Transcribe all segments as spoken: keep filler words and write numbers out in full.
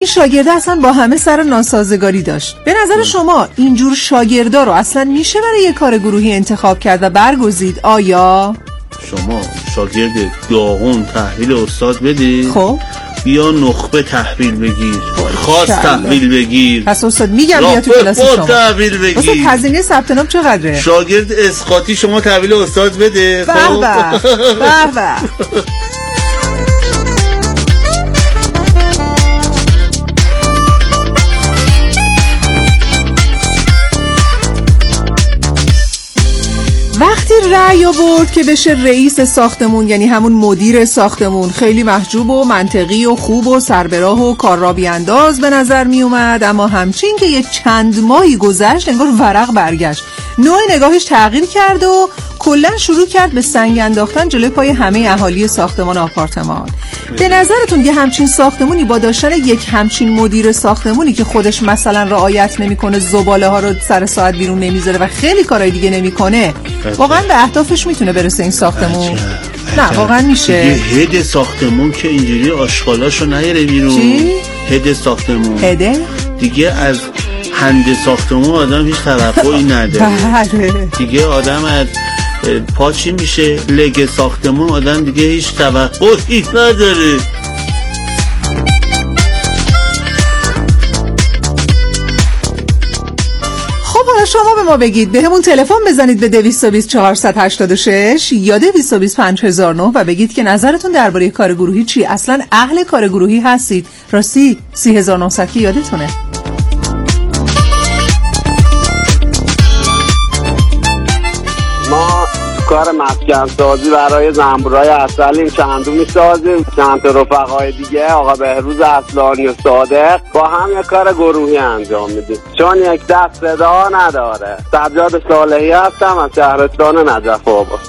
شاگرده اصلا با همه سر ناسازگاری داشت. به نظر شما اینجور شاگردا رو اصلا میشه برای یه کار گروهی انتخاب کرد و برگزید؟ آیا شما شاگرد داغون تحویل استاد بدی؟ خب یا نخبه تحویل بگیر، خاص تحویل بگیر. پس استاد میگم بیا تو کلاس شما تحویل بگیر. استاد هزینه ثبت نام چقدره؟ شاگرد اسقاطی شما تحویل استاد بده. به به به به. وقتی رأی آورد که بشه رئیس ساختمون، یعنی همون مدیر ساختمون، خیلی محجوب و منطقی و خوب و سربراه و کار را بیانداز به نظر می اومد، اما همچین که یه چند ماهی گذشت انگار ورق برگشت، نوع نگاهش تغییر کرد و کلا شروع کرد به سنگ انداختن جلوی پای همه اهالی ساختمان آپارتمان. به نظرتون یه همچین ساختمونی با داشتن یک همچین مدیر ساختمونی که خودش مثلا رعایت نمیکنه، زباله ها رو سر ساعت بیرون نمیذاره و خیلی کارهای دیگه نمیکنه، واقعا به اهدافش میتونه برسه این ساختمون؟ عجب. نه عجب. واقعا میشه؟ یه هد ساختمون که اینجوری آشغالاشو نیاره بیرون. چی؟ هد ساختمون. هده؟ دیگه از هند ساختمون آدم هیچ توقعی نداره. بله. دیگه آدم از پا چی میشه؟ لگ ساختمون آدم دیگه هیچ توقعی نداره. خب حالا شما به ما بگید، به همون تلفن بزنید به دویست و بیست چهارصد و هشتاد و شش یا دویست و بیست پنج هزار و نه و بگید که نظرتون درباره کار گروهی چی؟ اصلا اهل کار گروهی هستید؟ راستی سی هزار و نهصد که یادتونه؟ ما کار مسکن سازی برای زنبورای اصلی چندو میسازیم، چند تا رفقای دیگه آقا بهروز اصلانی و صادق با هم یک کار گروهی انجام میدیم، چون یک دست صدا نداره. سجاد صالحی هستم از شهرستان نجف آباد.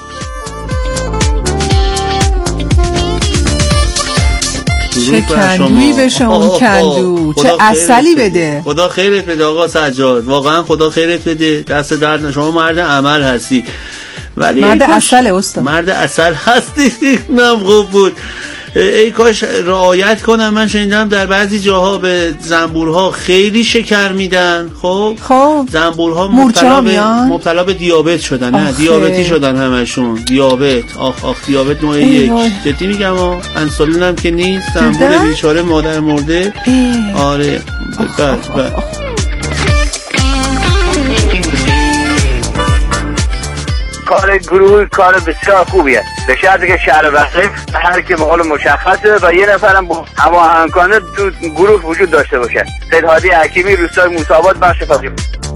چه کندویی بشه اون کندو، چه اصلی بده. خدا خیرت بده آقا سجاد، واقعا خدا خیرت بده، دست درد. شما مرد عمل هستی، ولی مرد اصل استاد، مرد اصل هستی. نم خوب بود. ای کاش رعایت کنم. من شنیدم در بعضی جاها به زنبورها خیلی شکر میدن. خب خب زنبورها مبتلا به مبتلا به دیابت شدن. نه دیابتی شدن همشون. دیابت آخ آخ دیابت نوع یک. جدی میگم ها. انسولین هم که نیست. زنبور بیچاره مادر مرده. آره بس بس. کار گروه کار بسیار خوبیه، به شرطی که شهر وقیف هر کی مقال مشخصه و یه نفرم با هماهنگ کنه تو گروه وجود داشته باشه. سید هادی حکیمی، روستای موسی آباد، بخش فقیه.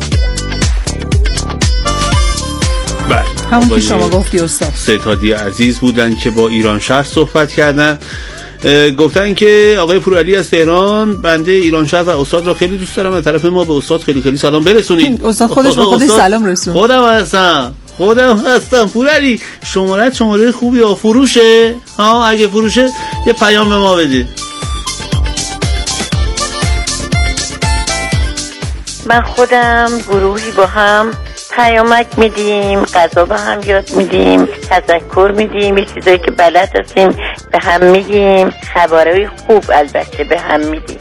بله همون که شما گفتی استاد. سید هادی عزیز بودن که با ایران شهر صحبت کردن، گفتن که آقای پورعلی از تهران، بنده ایران شهر و استاد را خیلی دوست دارم، از طرف ما به استاد خیلی خیلی سلام برسونید. استاد خودش به خودش سلام رسون. خودم هستم خودم هستم پورعلی. شماره شماره خوبی ها. فروشه ها؟ اگه فروشه یه پیام به ما بده. من خودم گروهی با هم پیامک میدیم، غذا به هم یاد میدیم، تذکر میدیم، یه چیزایی که بلد هستیم به هم میگیم، خبرهای خوب البته به هم میدیم.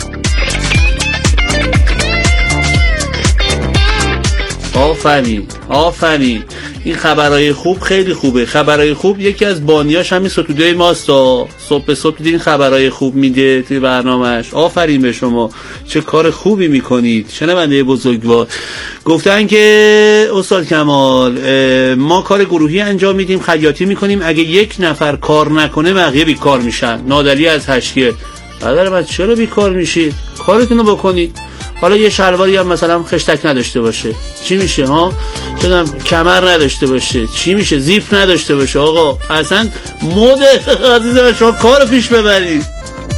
آفرین آفرین. این خبرهای خوب خیلی خوبه. خبرهای خوب یکی از بانیاش همین ستوده ماست. صبح به صبح این خبرهای خوب میده توی برنامهش. آفرین به شما، چه کار خوبی میکنید. شنونده بزرگوار گفتن که استاد کمال ما کار گروهی انجام میدیم، خیاطی میکنیم، اگه یک نفر کار نکنه بقیه بیکار میشن. نادری از هشکر. برادر من چرا بیکار میشید؟ کارتون رو بکنید. حالا یه شلواری هم مثلا خشتک نداشته باشه چی میشه ها؟ چون کمر نداشته باشه چی میشه؟ زیپ نداشته باشه. آقا اصلا مود عزیزم شما کارو پیش ببرید.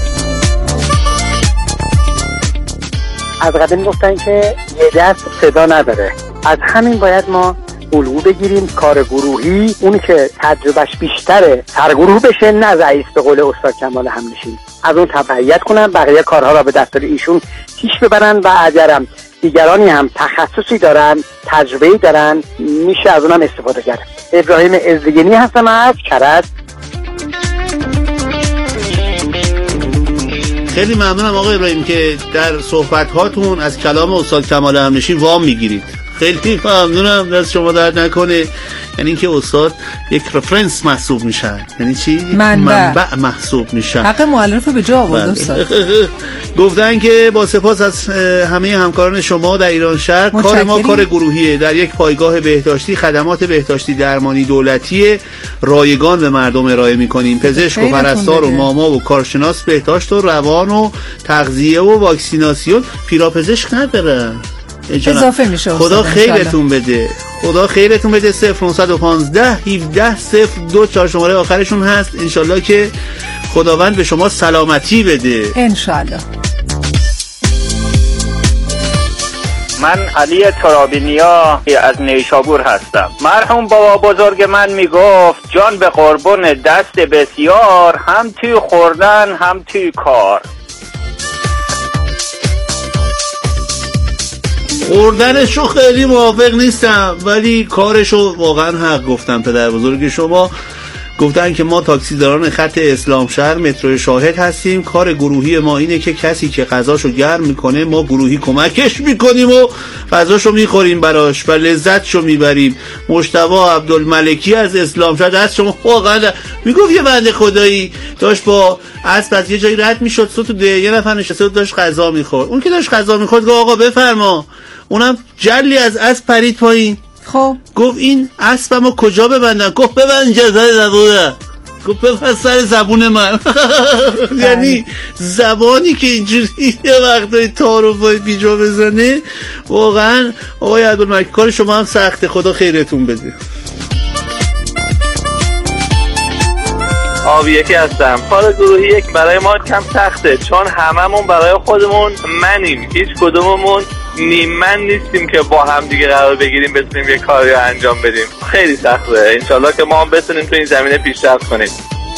از قدیم گفتن که یه دست صدا نداره، از همین باید ما الگو بگیریم. کار گروهی اونی که تجربهش بیشتره سرگروه بشه، نه رئیس به قول استاد کمال همنشین. از اون تبعیت کنن، بقیه کارها را به دفتر ایشون پیش ببرن و اگرم دیگرانی هم تخصصی دارن، تجربه‌ای دارن، میشه از اونم استفاده کرد. ابراهیم ازدگینی هستم از کرج. خیلی ممنونم آقای ابراهیم که در صحبت هاتون از کلام استاد کمال همنشین وام میگیرید. خیلی ممنونم، دست شما درد نکنه. یعنی اینکه استاد یک رفرنس محسوب میشن، یعنی چی؟ منبع, منبع محسوب میشن. حق مؤلف رو به جا آورد استاد. گفتن که با سپاس از همه همکاران شما در ایران شهر، کار ما کار گروهیه، در یک پایگاه بهداشتی خدمات بهداشتی درمانی دولتی رایگان به مردم ارائه میکنیم. پزشک و پرستار و ماما و کارشناس بهداشت و روان و تغذیه و واکسیناسیون. پیراپزشک نداره، اضافه میشه. خدا خیرتون بده، خدا خیرتون بده. صفر نهصد و پانزده هفده صفر دو چهار شماره آخرشون هست. انشالله که خداوند به شما سلامتی بده انشالله. من علی ترابینیا از نیشابور هستم. مرحوم بابا بزرگ من میگفت جان به قربون دست بسیار، هم توی خوردن هم توی کار. خوردنشو خیلی موافق نیستم، ولی کارشو واقعا حق گفتم. پدر بزرگ شما گفتن که ما تاکسیداران خط اسلام شهر مترو شاهد هستیم. کار گروهی ما اینه که کسی که غذاشو گرم میکنه ما گروهی کمکش میکنیم و غذاشو میخوریم براش و لذتشو میبریم. مجتبی عبدالملکی از اسلام شهر دست شما واقعا. میگفت یه بنده خدایی داشت با اسب از یه جایی رد میشد، ستوده یه نفر نشسته داشت غذا میخورد. اون که داشت غذا میخورد گفت آقا بفرما. اونم جلی از اسب پرید پایین. خب گفت این اسبمو کجا ببندم؟ گفت ببند جزای زبونه. گفت ببند سر زبون من. یعنی زبانی که اینجوری یه وقتایی تعارفای بیجا بزنه. واقعا آقای عبدالملک کار شما هم سخته، خدا خیرتون بده. آبی یکی هستم. کار گروهی یک برای ما کم سخته، چون هممون برای خودمون منیم، هیچ کدوممون نیم من نیستیم که با هم دیگه قرار بگیریم بتونیم یه کاری رو انجام بدیم. خیلی سخته. انشالله که ما هم بتونیم تو این زمینه پیشرفت کنیم.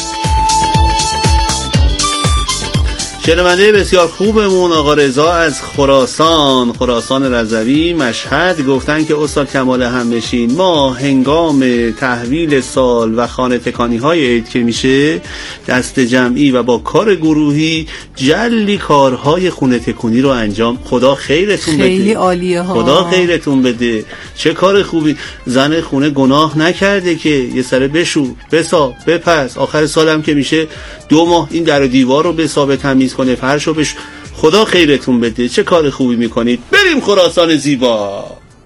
شنونده بسیار خوبمون آقا رضا از خراسان، خراسان رضوی مشهد، گفتن که استاد کمال همنشین ما هنگام تحویل سال و خانه تکانی های عید که میشه دست جمعی و با کار گروهی جلی کارهای خونه تکونی رو انجام. خدا خیرتون بده. خیلی عالیه ها. خدا خیرتون بده. چه کار خوبی. زن خونه گناه نکرده که یه سره بشو بسا بپس، آخر سالم که میشه دو ماه این در و دیوار رو بسا تمیز کنه، فرشو بش. خدا خیرتون بده. چه کار خوبی میکنید. بریم خراسان زیبا.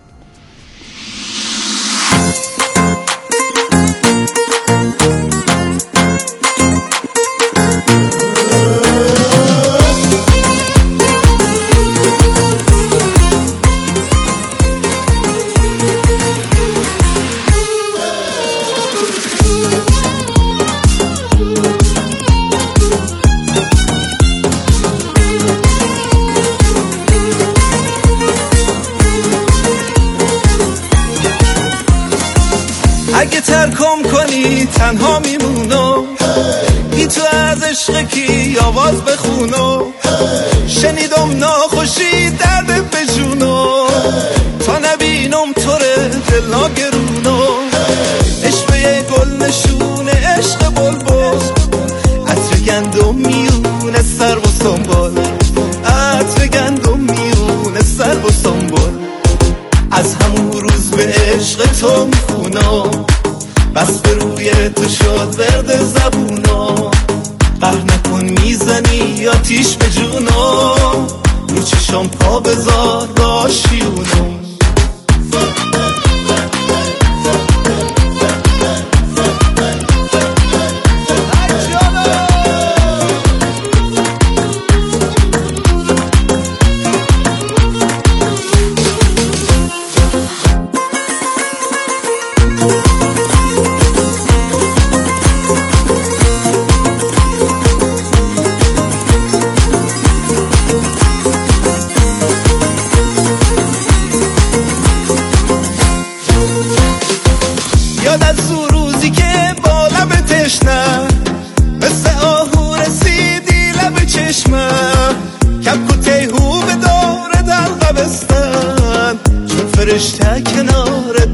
تنها میمونم بی تو از عشق کی آواز بخونم. شنیدم ناخوشی درد به جونم، تا نبینم تو ره دل ناگرونم. عشق یه گل نشونه عشق بلبل، عطر گندم میونه سر و سنبال، عطر گندم میونه سر و سنبال. از همون روز به عشق تو میخونم، بس به روی تو شد ورد زبونا. قهر نکن میزنی آتیش به جونا، رو چشم پا بذار راشیونم.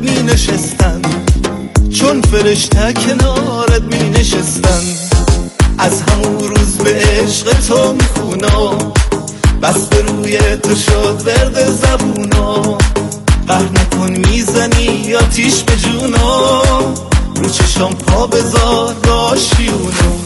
فرشته کنارت می نشستن. از همون روز به عشق تو میخونم، بس به روی تو شد ورد زبونم. قهر نکن میزنی آتیش به جونم، رو چشم پا بذار راشیونم.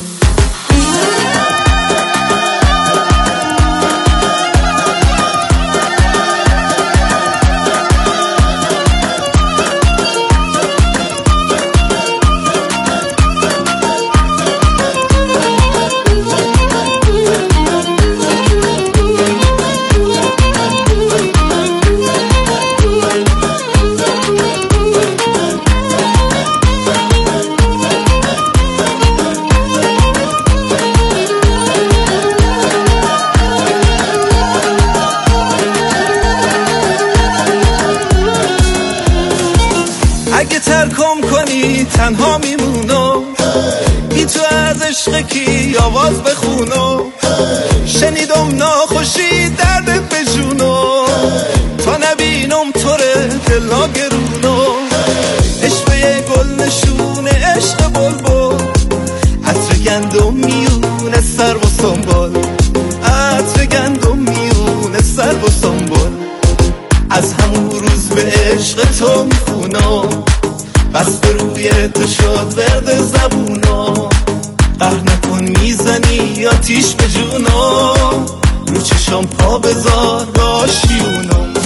اگه ترکم کنی تنها میمونم، بی تو از عشق کی آواز بخونم. شنیدم ناخوشی درد به جونم، تا نبینم تو ره دل ناگرونم. عشق گل نشونه عشق بلبل، عطر گندم میونه سر و سنبال. عطر گندم میونه سر و سنبال. از همون روز به عشق تو میخونم، بس به روی تو شد ورد زبونم. قهر نکن میزنی آتیش به جونم، رو چشم پا بذار راشیونم.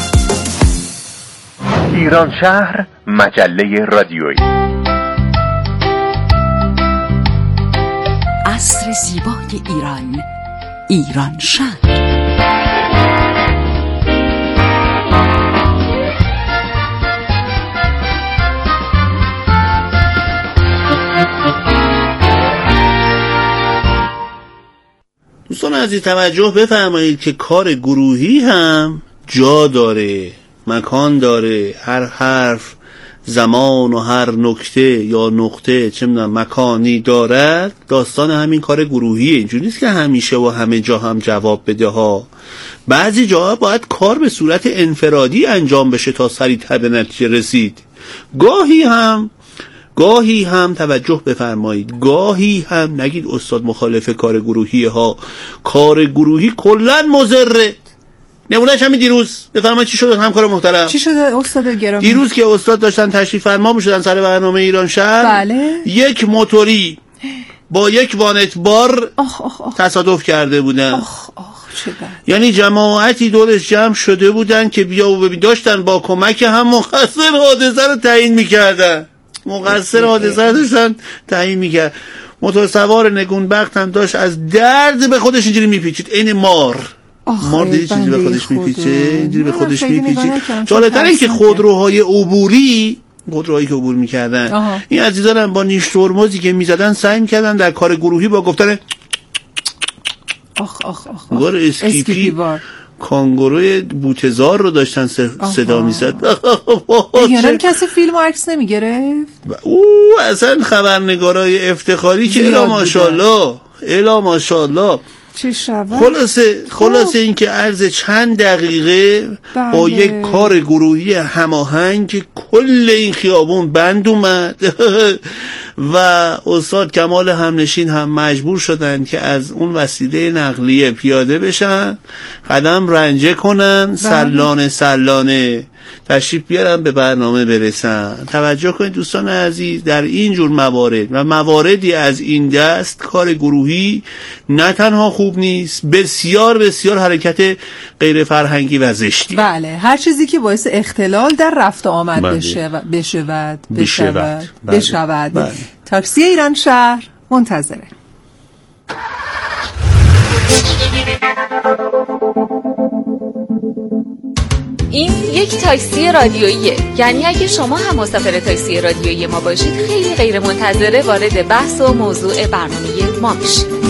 ایران شهر مجله رادیویی. عصر زیبای ایران، ایران شهر. دوستان عزیز توجه بفرمایید که کار گروهی هم جا داره، مکان داره. هر حرف زمان و هر نکته یا نقطه چه میدونم مکانی دارد. داستان همین کار گروهیه. اینجوری نیست که همیشه و همه جا هم جواب بده ها. بعضی جاها باید کار به صورت انفرادی انجام بشه تا سریعتر به نتیجه رسید. گاهی هم گاهی هم توجه بفرمایید گاهی هم نگید استاد مخالف کار گروهی ها. کار گروهی کلن مضره. نمونهش همین دیروز بفرمایید چی شد همکار محترم؟ چی شده استاد گرامی؟ دیروز که استاد داشتن تشریف فرما میشدن سر برنامه ایران شهر، بله، یک موتوری با یک وانت بار آخ آخ آخ. تصادف کرده بودن. آخ آخ چه بد. یعنی جماعتی دورش جمع شده بودن که بیا و ببین، داشتن با کمک هم مقصر حادثه رو تعیین میکردن. مقصر حادثه رو داشتن تعیین میکرد. موتور سوار نگونبخت هم داشت از درد به خودش اینجوری میپیچید، عین مار. مار دیدی چیزی به خودش میپیچه، اینجوری به خودش میپیچه. جالب‌تر این که خودروهای عبوری خودروهایی که عبور میکردن آها. این عزیزان هم با نیش ترمزی که میزدن سعی میکردن در کار گروهی با گفتن آخ آخ آخ بار اسکیپی کانگوروی بوتزار رو داشتن صدا میزد. یعنی کسی فیلم و عکس نمیگرفت؟ او اصلا خبرنگارای افتخاری که الا ماشاءالله الا ماشاءالله. چه شود؟ خلاصه خلاصه این که عرض چند دقیقه بله. با یک کار گروهی هماهنگ کل این خیابون بند اومد و استاد کمال همنشین هم مجبور شدن که از اون وسیله نقلیه پیاده بشن، قدم رنجه کنن، بله. سلانه سلانه تشریف بیارن به برنامه برسن. توجه کنید دوستان عزیز، در این جور موارد و مواردی از این دست کار گروهی نه تنها خوب نیست، بسیار بسیار حرکت غیر فرهنگی و زشتی. بله، هر چیزی که باعث اختلال در رفت آمد بله. بشود بشود بشود, بشود. بله. تاکسی ایران شهر منتظره. این یک تاکسی رادیوییه، یعنی اگه شما هم مسافر تاکسی رادیویی ما باشید خیلی غیر منتظره وارد بحث و موضوع برنامه ما میشید.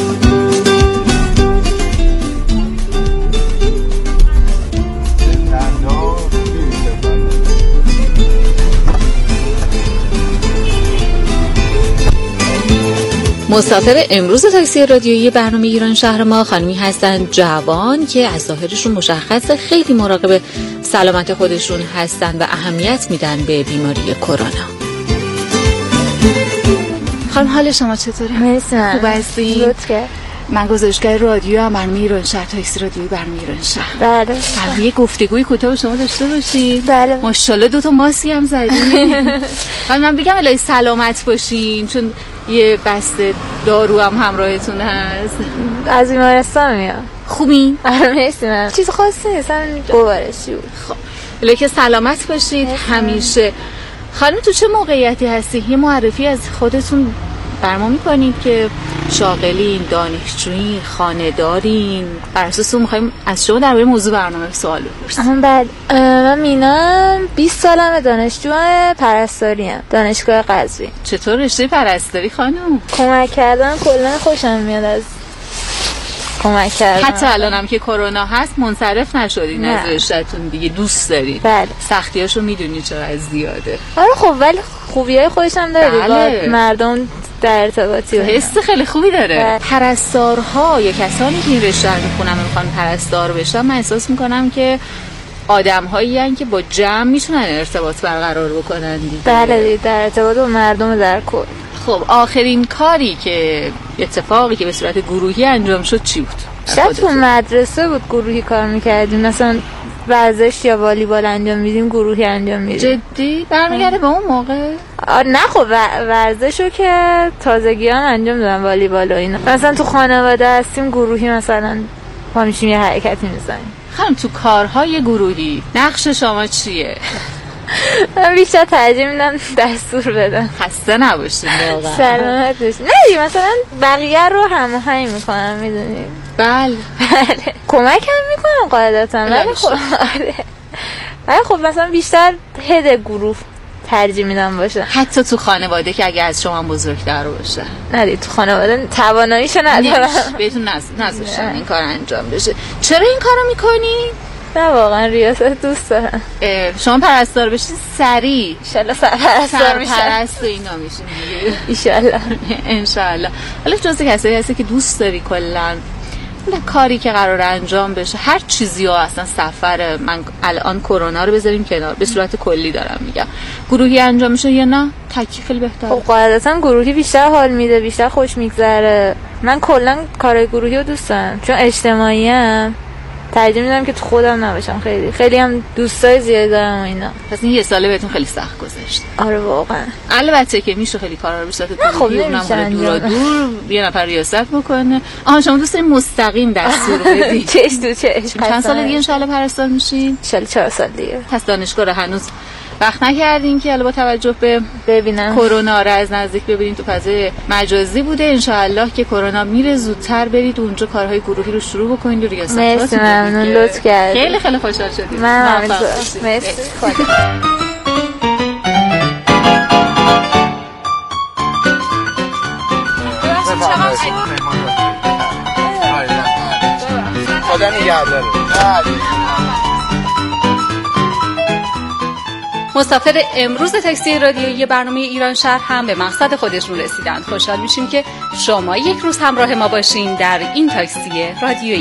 مسافر امروز تاکسی رادیویی برنامه ایران شهر ما خانمی هستند جوان که از ظاهرشون مشخصه خیلی مراقب سلامت خودشون هستند و اهمیت میدن به بیماری کرونا. خانم حال شما چطوره؟ مرسی. خوب هستی؟ لطف کرد. من گزارشگر رادیو هم برنامه ایران شهر، تاکسی رادیویی برنامه ایران شهر. بله. قبل یه گفتگوی کوتاه شما داشته باشید. بله. ماشاءالله دو تا ماسی هم زدین. من بگم الهی سلامت باشین، چون یه بسته دارو هم همراهتون هست. از بیمارستان میاد. خوبین؟ آره مرسی. من چیز خاصی نیست، همین گوارشی بود. خب الهی که سلامت باشید همیشه. خانم تو چه موقعیتی هستی؟ یه معرفی از خودتون برما میکنید که شاغلین، دانشجویین، خانه‌دارین؟ بر اساس اون میخوایم از شما درباره موضوع برنامه سوال بپرسیم. بعد من مینام بیست سالمه، دانشجو پرستاریم دانشگاه قزوین. چطور رشته پرستاری خانم؟ کمک کردن کلا خوشم میاد از کمک کردن. حتی الانم که کرونا هست منصرف نشدین از رشته‌تون دیگه، دوست دارین؟ بله. سختیاشو میدونی چقدر زیاده. آره خب ولی خوبیای خودش هم داره. بله. با مردم در ارتباطی حس خیلی خوبی داره. بله. پرستارها یا کسانی که این رشته رو میخونن و میخوان پرستار بشن، من احساس میکنم که آدم‌هایی هستن که با جمع میتونن ارتباط برقرار بکنن دیگه. بله در ارتباط با مردم در کل. خب آخرین کاری که اتفاقی که به صورت گروهی انجام شد چی بود؟ شاید تو مدرسه بود گروهی کار میکردیم، مثلا ورزش یا والیبال انجام میدیم گروهی انجام میدیم. جدی؟ برمیگرده به اون موقع؟ نه خب ورزشو که تازگیان انجام دادن، والیبال و اینا. مثلا تو خانواده هستیم گروهی مثلا پا میشیم یه حرکتی میزنیم. خانم تو کارهای گروهی نقش شما چیه؟ من بیشتر ترجیح میدم دستور بدم. خسته نباشید واقعا. سلامت باشید. نه مثلا بقیه رو هماهنگ میکنم میدونی. بله بله. کمک هم میکنم قاعدتا ولی خب آره. ولی خب مثلا بیشتر هد گروه ترجیح میدم باشه. حتی تو خانواده که اگه از شما بزرگتر باشه. نه تو خانواده تواناییشو ندارم. بهتون نذاشتن این کار انجام بشه. چرا این کارو میکنی؟ نه واقعا ریاست دوست دارم. شما پرستار بشین سریع ان شاء الله پرستار میشم. پرست اینا میشین دیگه ان شاء الله. ان شاء الله. حالا جزء کسایی هستی که دوست داری کلا کاری که قرار انجام بشه، هر چیزی ها، اصلا سفر، من الان کرونا رو بذاریم کنار، به صورت کلی دارم میگم، گروهی انجام میشه یا نه تکی خیلی بهتره؟ خب قاعدتا گروهی بیشتر حال میده، بیشتر خوش میگذره. من کلا کار گروهی رو دوست دارم چون اجتماعی ام، ترجیح میدم که تو خودم نباشم. خیلی خیلی هم دوستای زیاد دارم و اینا. پس این یه ساله بهتون خیلی سخت گذشت. آره واقعا. البته که میشه خیلی کارا رو به صورت گروهی، اونم دور دور یه نفر ریاست بکنه. آها شما دوست دارین مستقیم دستور بدید؟ چش تو چش. چند سال دیگه ان شاء الله پرستار میشین؟ ان شاء الله چهار سال دیگه. پس دانشگاه رو هنوز وقت نکردین که با توجه به ببینم کرونا رو از نزدیک ببینید. تو فضای مجازی بوده، ان شاء الله که کرونا میره زودتر برید اونجا کارهای گروهی رو شروع بکنید و ریاست. مرسی ممنون، لطف کردید. خیلی خیلی خوشحال شدیم. من مرسی خدا. خدا نگهدار. مسافر امروز تاکسی رادیویی برنامه ایران شهر هم به مقصد خودشون رسیدند. خوشحال میشیم که شما یک روز همراه ما باشین در این تاکسی رادیویی.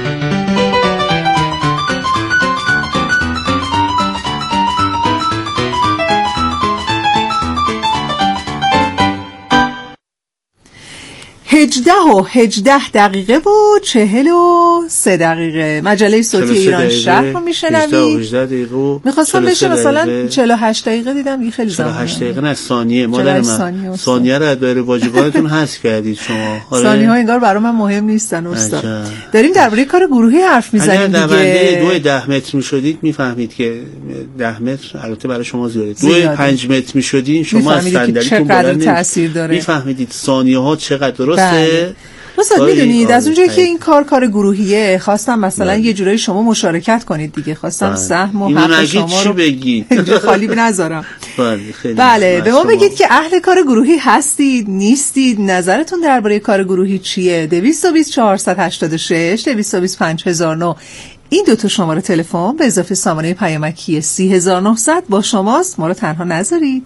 هجده و هجده دقیقه و چهل و سه دقیقه مجله صوتی ایران شهر رو میشنوید. میخواستم بشه مثلا چهل و هشت دقیقه، دیدم یه خیلی زمان. چهل و هشت دقیقه نه ثانیه مادر من. ثانیه رو از دایره واجباتتون حذف کردید شما. ثانیه ها انگار برای من مهم نیستن استاد. داریم درباره کار گروهی حرف میزنیم دیگه. اگه دو ده متر میشدید میفهمید که ده متر البته برای شما زیاده. دو پنج متر میشدین شما از صندلیتون بلند میفهمیدید ثانیه ها چقدر درسته. مثلا میدونید از اونجایی که این کار کار گروهیه، خواستم مثلا بله. یه جورایی شما مشارکت کنید دیگه. خواستم بله. سهم و حق شما رو بگید خالی نذارم. بله, بله. به ما بگید که اهل کار گروهی هستید نیستید، نظرتون درباره کار گروهی چیه؟ دویست و بیست چهارصد و هشتاد و شش دویست و بیست پنج هزار و نه این دو تا شماره تلفن به اضافه سامانه پیامکی سی هزار و نهصد با شماست. ما رو تنها نذارید.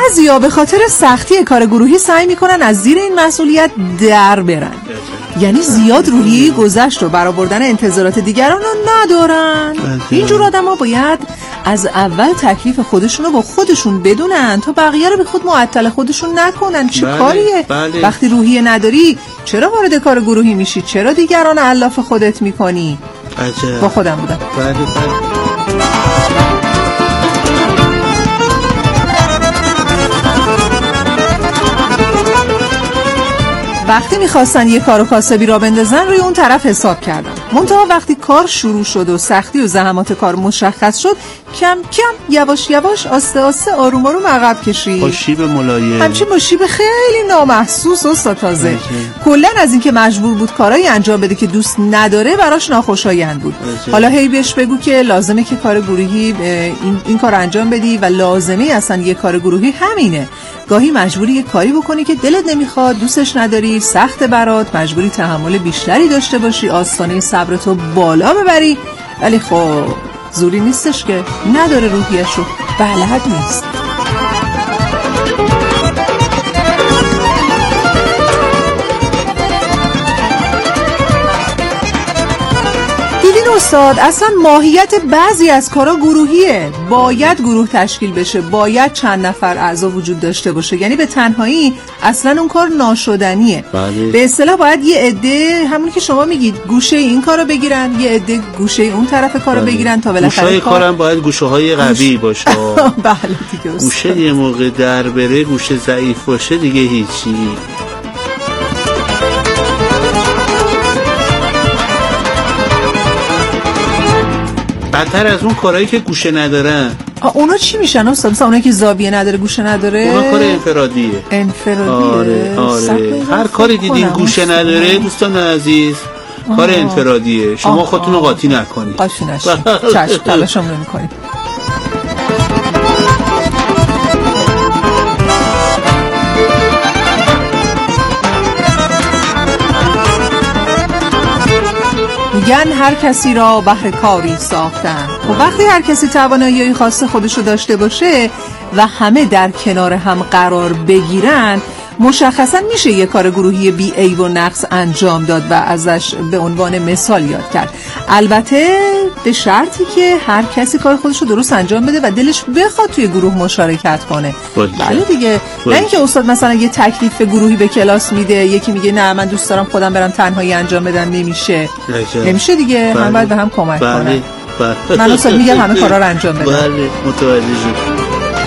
بعضیا به خاطر سختی کار گروهی سعی میکنن از زیر این مسئولیت در برن، یعنی زیاد روحیه گذشت و برآوردن انتظارات دیگران رو ندارن. اینجور آدم ها باید از اول تکلیف خودشون رو با خودشون بدونن تا بقیه رو به خود معطل خودشون نکنن. چه بله، کاریه؟ بله. وقتی روحیه نداری چرا وارد کار گروهی میشی؟ چرا دیگران علاف خودت میکنی؟ عجب. با خودم بودم. بله بله. وقتی میخواستن یه کار و کاسبی را بندازن روی اون طرف حساب کردن، منتها وقتی کار شروع شد و سختی و زحمات کار مشخص شد، کم کم یواش یواش آسته آسته آروم آروم عقب کشید با شیب ملایم، همچین با شیب خیلی نامحسوس و تازه. کلا از اینکه مجبور بود کارایی انجام بده که دوست نداره براش ناخوشایند بود. بچه. حالا هی بهش بگو که لازمه که کار گروهی این, این کار انجام بدی و لازمه اصلا یه کار گروهی همینه. گاهی مجبوری یه کاری بکنی که دلت نمیخواد، دوستش نداری، سخت برات، مجبوری تحمل بیشتری داشته باشی، آستانه صبرتو بالا ببری، ولی خب زوری نیستش که نداره روحیشو، بلد نیست. استاد اصلا ماهیت بعضی از کارا گروهیه، باید گروه تشکیل بشه، باید چند نفر اعضا وجود داشته باشه، یعنی به تنهایی اصلا اون کار ناشدنیه. بله. به اصطلاح باید یه عده، همون که شما میگید گوشه این کارو بگیرن، یه عده گوشه اون طرف کارو بله. بگیرن تا بالاخره گوشه کار... کارم باید گوشه های قوی باشه. بله دیگه استاد. گوشه یه موقع در بره، گوشه ضعیف باشه دیگه هیچی. بدتر از اون کارهایی که گوشه ندارن. اونا چی میشن استاد؟ مثلا اونایی که زاویه نداره، گوشه نداره، اونا کار انفرادیه. انفرادیه. آره آره. هر کاری دیدین گوشه نداره دوستان عزیز، کار انفرادیه. شما خودتون رو قاطی نکنید. قاطی نشید. چشم تلاشمون رو میکنید. میگن هر کسی را بهر کاری ساختن. و وقتی هر کسی توانایی خاص خودشو داشته باشه و همه در کنار هم قرار بگیرن، مشخصا میشه یه کار گروهی بی عیب و نقص انجام داد و ازش به عنوان مثال یاد کرد. البته به شرطی که هر کسی کار خودشو درست انجام بده و دلش بخواد توی گروه مشارکت کنه. بله دیگه. نه اینکه استاد مثلا یه تکلیف گروهی به کلاس میده، یکی میگه نه من دوست دارم خودم برم تنهایی انجام بدم، نمیشه. نمیشه دیگه. هم باید به هم کمک کنن. من استاد میگم همه کارا رو انجام بدم. بله متوجه شدم.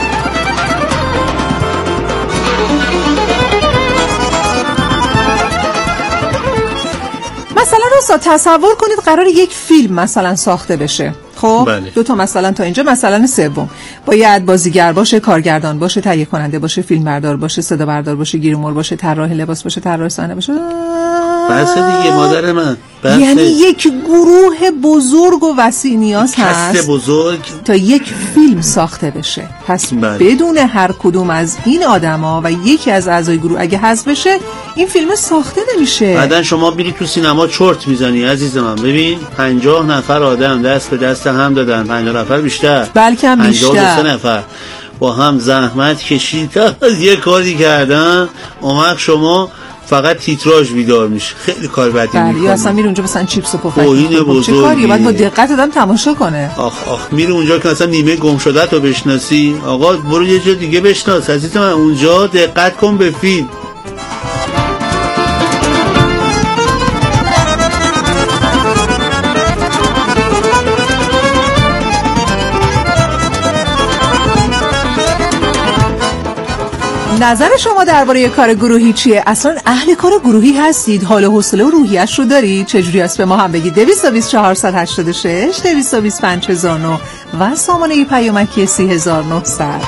مثلا استاد تصور کنید قرار یک فیلم مثلا ساخته بشه. خب بله. دو تا مثلا تا اینجا. مثلا سوم باید بازیگر باشه، کارگردان باشه، تهیه کننده باشه، فیلم بردار باشه، صدا بردار باشه، گیرمور باشه، طراح لباس باشه، طراح صحنه باشه. بس دیگه مادر من. بس. یعنی یک گروه بزرگ و وسیع نیاز هست کست بزرگ تا یک فیلم ساخته بشه. پس بله. بدون هر کدوم از این آدما و یکی از اعضای گروه اگه حذف بشه این فیلم ساخته نمیشه. بعدن شما میری تو سینما چرت میزنی عزیز من. ببین پنجاه نفر آدم دست به دست هم دادن، پنجاه نفر بیشتر، بلکه هم بیشتر، پنجاه و سه نفر با هم زحمت کشید یه کاری کردن، اون شما فقط تیتراژ بیدار میشه. خیلی کار بدی بله. میکنه. یا اصلا میره اونجا مثلا چیپس و پفک میخوره. چه کاریه؟ باید با دقت آدم تماشا کنه. آخ آخ میره اونجا که مثلا نیمه گم شده تو بشناسی، آقا برو یه جا دیگه بشناس عزیز من. اونجا دقت کن به فیلم. نظر شما درباره کار گروهی چیه؟ اصلا اهل کار گروهی هستید؟ حال و حوصله و روحیه‌اش رو دارید؟ چجوری است به ما هم بگید. دویست و بیست چهارصد و هشتاد و شش دویست و بیست پنج هزار و نه و سامانه پیامکی سی هزار و نهصد.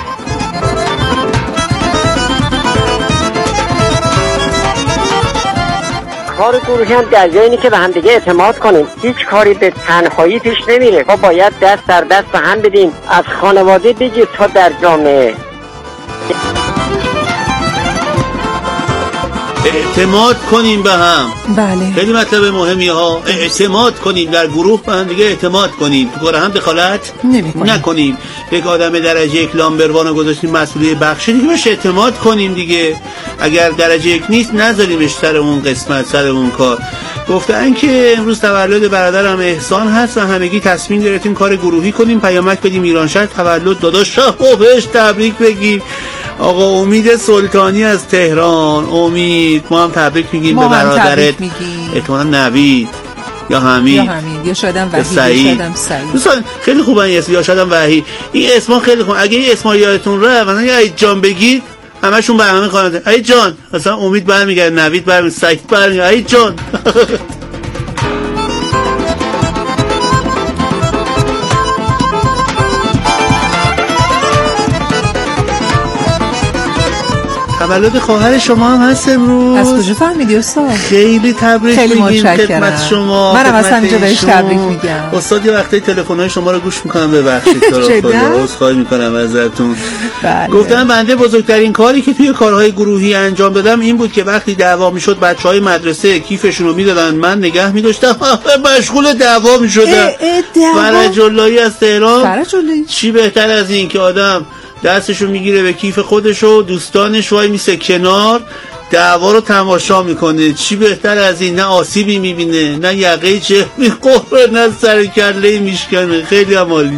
کار گروهی هم در جایی که به هم دیگه اعتماد کنیم. هیچ کاری به تنهایی پیش نمیره. ما باید دست در دست به هم بدیم، از خانواده بگیر تا در جامعه. اعتماد کنیم به هم. بله. خیلی مطلب مهمی ها. اعتماد کنیم در گروه به هم دیگه، اعتماد کنیم، تو کار هم دخالت نکنیم. یک آدم درجه یک لامبروان رو گذاشتیم مسئولیت بخشی دیگه بهش اعتماد کنیم دیگه. اگر درجه یک نیست نذاریمش سر اون قسمت، سر اون کار. گفتن که امروز تولد برادرم احسان هست و همگی تصمیم گرفتیم کار گروهی کنیم، پیامک بدیم ایرانشهر تولد داداشم و بهش تبریک بگیم. آقا امید سلطانی از تهران. امید ما هم تبریک میگیم به برادرت، احتمالاً نوید یا حمید یا حمید یا شادم وحید سعید. یا شادم سعید. دوستان خیلی خوبه این اسم، یا شادم وحید. این اسما خیلی خوبه. اگه این اسما یادتون رفت مثلا یا عید جان بگید همشون به همه خانواده عید جان، مثلا امید برمیگرده، نوید برمیگرده، سعید برمیگرده، عید جان. تولد خواهر شما هم هست امروز. از کجا فهمیدی استاد؟ خیلی تبریک میگیم خدمت شما. منم از همینجا بهش تبریک میگم. استاد یه وقتی تلفن‌های شما رو گوش میکنم، ببخشید تو رو خدا عذرخواهی میکنم ازتون. بله. گفتم بنده بزرگترین کاری که توی کارهای گروهی انجام دادم این بود که وقتی دعوا میشد بچهای مدرسه کیفشون رو میدادن، من نگه می‌داشتم، مشغول دعوا میشدم. فرج اللهی از تهران. فرج اللهی چی بهتر از این که آدم دستشو میگیره به کیف خودش و دوستانش وای میسه کنار دعوا رو تماشا میکنه. چی بهتر از این؟ نه آسیبی میبینه، نه یقه چه میخوره، نه سر کله میشکنه. خیلی هم عالی.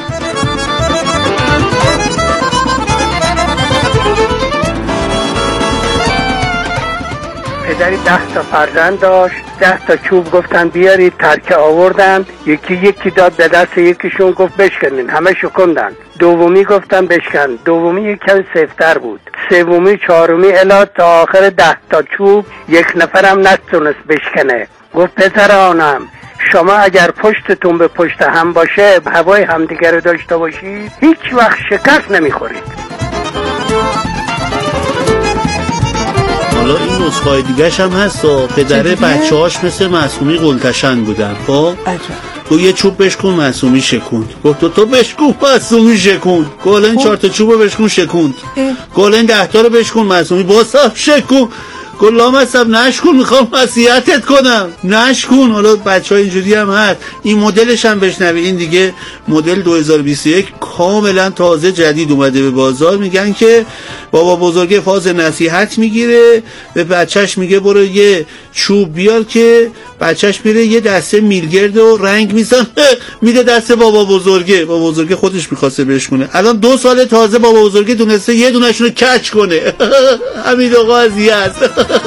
پدری ده تا فرزند داشت، ده تا چوب گفتن بیارید، ترکه آوردن، یکی یکی داد به دست یکیشون، گفت بشکنین، همه شکندن. دومی گفتن بشکن، دومی یک کمی سفتر بود، سومی چهارمی الا تا آخر ده تا چوب یک نفرم نتونست بشکنه. گفت پسرانم شما اگر پشتتون به پشت هم باشه، هوای همدیگه رو داشته باشید، هیچ وقت شکست نمیخورید. حالا این نسخه دیگه‌ش هم هست. پدر بچه‌هاش مثل معصومی قلتشن بودن. خب تو یه چوب بشکن، معصومی شکوند. گفت تو تو بشکن، معصومی شکوند. گلن چهار تا چوبو بشکن، شکوند. گلن ده تا رو بشکن، معصومی باسا شکوند. گل لامصب نشکن، میخوام وصیتت کنم، نشکن. حالا بچه ها اینجوری هم هست. این مدلش هم بشنوی. این دیگه مدل دو هزار و بیست و یک کاملا تازه جدید اومده به بازار. میگن که بابا بزرگه فاز نصیحت میگیره، به بچهش میگه برو یه چوب بیار، که بچهش میره یه دسته میلگرد و رنگ میزن میده دست بابا بزرگه. بابا بزرگه خودش میخواسته بشکونه. الان دو سال تازه بابا بزرگه دونسته یه دونشون رو کچ کنه. حمید آقا ازیه هست.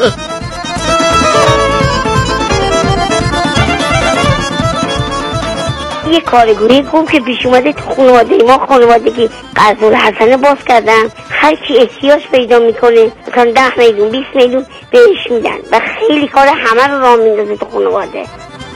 یه کارگوری خوب که پیش اومده تو خانواده ما، خانوادگی قرض حسنه باز کردن. هر کی احتیاج پیدا میکنه مثلا ده میلیون بیست میلیون بهش میدن و خیلی کار همه رو راه میندازه تو خانواده.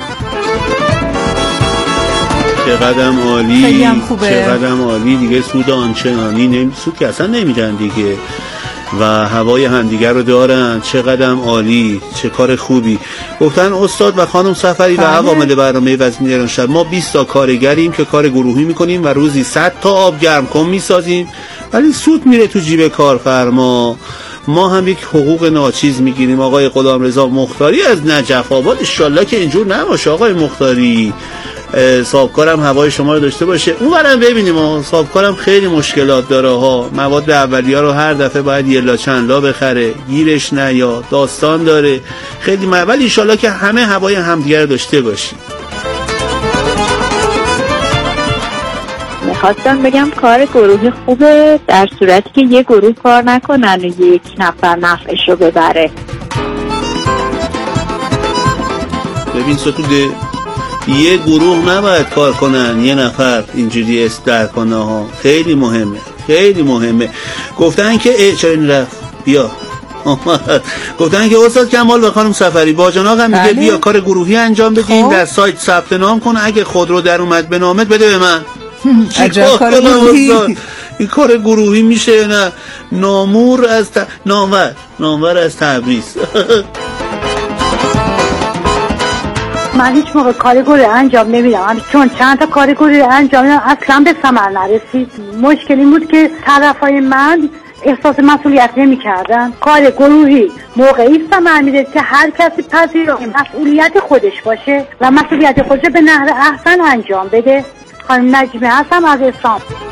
چقدرم عالی، چقدرم عالی. دیگه سود آنچنانی نمی... سود که اصلا نمیدن دیگه و هوای همدیگر رو دارن. چقدرم عالی، چه کار خوبی. گفتن استاد و خانم سفری و عوامل برنامه وزین ایرانشهر ما بیست تا کارگریم که کار گروهی میکنیم و روزی صد تا آب گرم کن میسازیم، ولی سود میره تو جیب کارفرما. ما هم یک حقوق ناچیز میگیریم. آقای غلامرضا مختاری از نجف آباد، انشالله که اینجور نباشه آقای مختاری. صاحبکارم هوای شما رو داشته باشه. اونورم ببینیم صاحبکارم خیلی مشکلات داره ها. مواد اولیه رو هر دفعه باید یه لا چند لا بخره، گیرش نیاد، داستان داره خیلی م... ولی انشالله که همه هوای همدیگه رو داشته باشیم. میخواستم بگم کار گروهی خوبه در صورتی که یه گروه کار نکنن و یک نفر نفعش رو ببره. ببین ستوده، یه گروه نباید کار کنن یه نفر اینجوری استر کنه ها. خیلی مهمه، خیلی مهمه. گفتن که ای چرا این رفت بیا گفتن که استاد کمال و خانم سفری با جناق هم میگه بیا کار گروهی انجام بدیم، در سایت ثبت نام کن، اگه خودرو در اومد به نامت بده به من. عجب کار گروهی. این کار گروهی میشه نه؟ نامور از ت... نامور نامور از تبریز. من هیچ موقع کارگوری انجام نمیدم، چون چند تا کارگوری انجام اصلا به ثمر نرسید. مشکلی بود که طرفای من احساس مسئولیت نمی کردن. کار گروهی موقعی ثمر میده که هر کسی پذیرای مسئولیت خودش باشه و مسئولیت خودش به نحو احسن انجام بده. خانم نجمی هستم از اسلام.